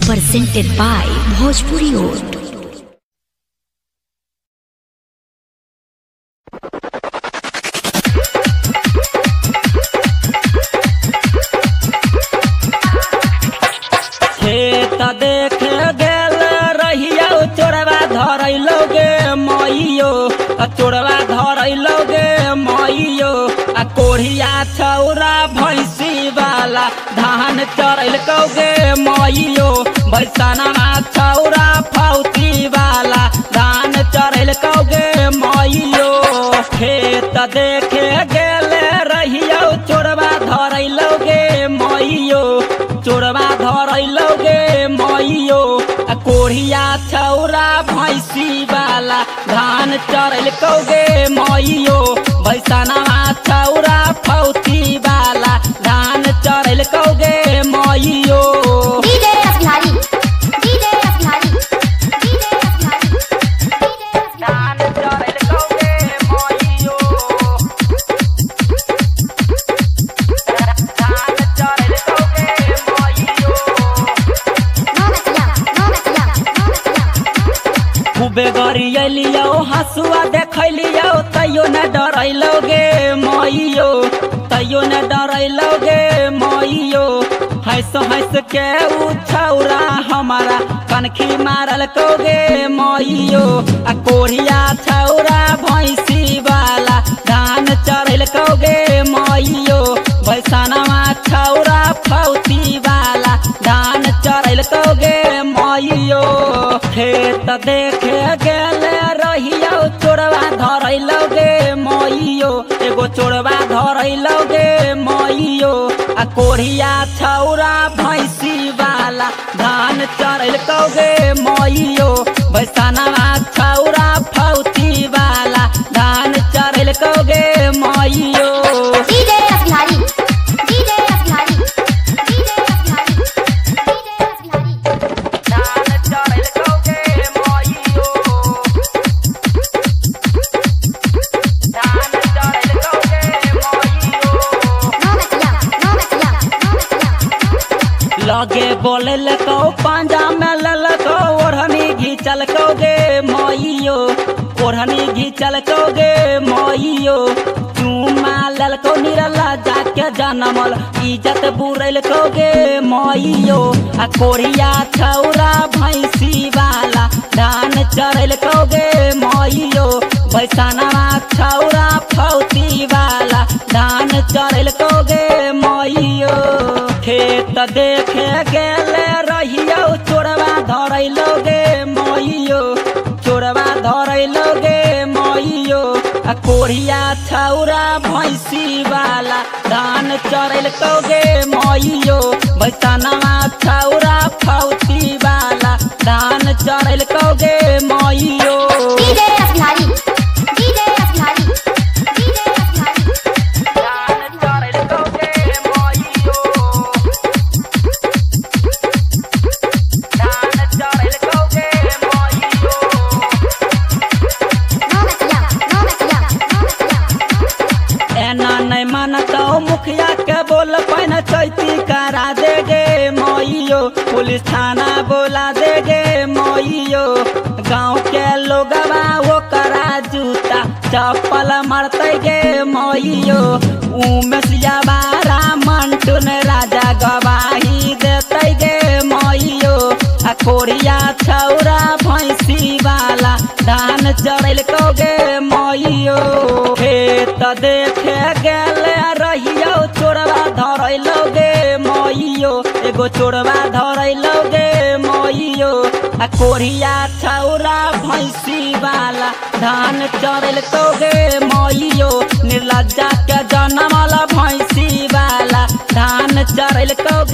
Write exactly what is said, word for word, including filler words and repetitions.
presented by Bhojpuri Oat. खेत देखे गेल रहिया चोरवा धरैलोगे मइयो चोरवा धरैलोगे मइयो आ कोढ़िया छौरा भैंसी वाला धान चरैलकोगे मइयो भैंसनवा छौरा फौती वाला धान चरैलकोगे मइयो खेत देखे गेल रहिया चोरवा धरैलोगे मइयो चोरवा धरैलोगे मइयो आ कोढ़िया छौरा भैंसी वाला धान चरैलकोगे मइयो भैंसनवा छौरा फौती वाला धान चरैलकोगे मइयो DJ Asnari DJ Asnari DJ Asnari धान चरैलकोगे मइयो धान चरैलकोगे मइयो नो मचिया नो मचिया नो मचिया खूबे गरियलियो हसुआ देखैलियो तैयो न डरैलोगे मइयो तैयो न डरैलोगे मइयो हंस हंस के उ छौरा हमारा कनखी मारल कोगे मइयो आ कोढ़िया छौरा भैंसी वाला धान चरैल कोगे मइयो भैंसनवा छौरा फौती वाला धान चरैल कोगे मइयो खेत देखे गेल रहियो चोरवा धरैलोगे मइयो एगो चोरवा धरैलोगे मइयो आ कोढ़िया छौरा भैंसी वाला धान चरैलकोगे मइयो भैंसनवा छौरा फौती वाला धान चरैलकोगे मइयो DJ Asnari DJ Asnari DJ Asnari DJ Asnari धान चरैलकोगे मइयो धान चरैलकोगे मइयो नो मचिया नो मचिया नो मचिया लगे बोललको पांजा में ललको ओढ़नी घिचलकोगे मइयो ओढ़नी घिचलकोगे मइयो चूमा ललको निरला जाके जनमल इज्जत बुरैलकोगे मइयो आ कोढ़िया छौरा भैंसी वाला धान चरैलकोगे मइयो भैंसनवा छौरा फौती वाला धान चरैलकोगे मइयो खेत देखे गेल रहियो चोरवा धरैलोगे मइयो चोरवा धरैलोगे मइयो आ कोढ़िया छौरा भैंसी वाला धान चरैलकोगे मइयो भैंसनवा छौरा फौती वाला धान चरैलकोगे मइयो DJ Asnari DJ Asnari DJ Asnari धान चरैलकोगे मइयो धान चरैलकोगे मइयो नो मचिया नो मचिया नो मचिया एना नहीं मानतो मुखिया के बोल पैन चैती करा देगे मइयो पुलिस थाना बोला देगे मइयो गाँव के लोगवा वो करा जूता चप्पल मारते गे मइयो उमेशिया बारा मंटून राजा गवाही देते गे मइयो आ कोढ़िया छौरा भैंसी वाला धान चरैलकोगे मइयो खेत देखे गेल रहियो चोरवा धरैलोगे मइयो एगो चोरवा धरैलोगे मइयो आ कोढ़िया छौरा भैंसी वाला धान चरैलकोगे मइयो निर्लज्जा के जनमल भैंसी वाला धान चरैलकोगे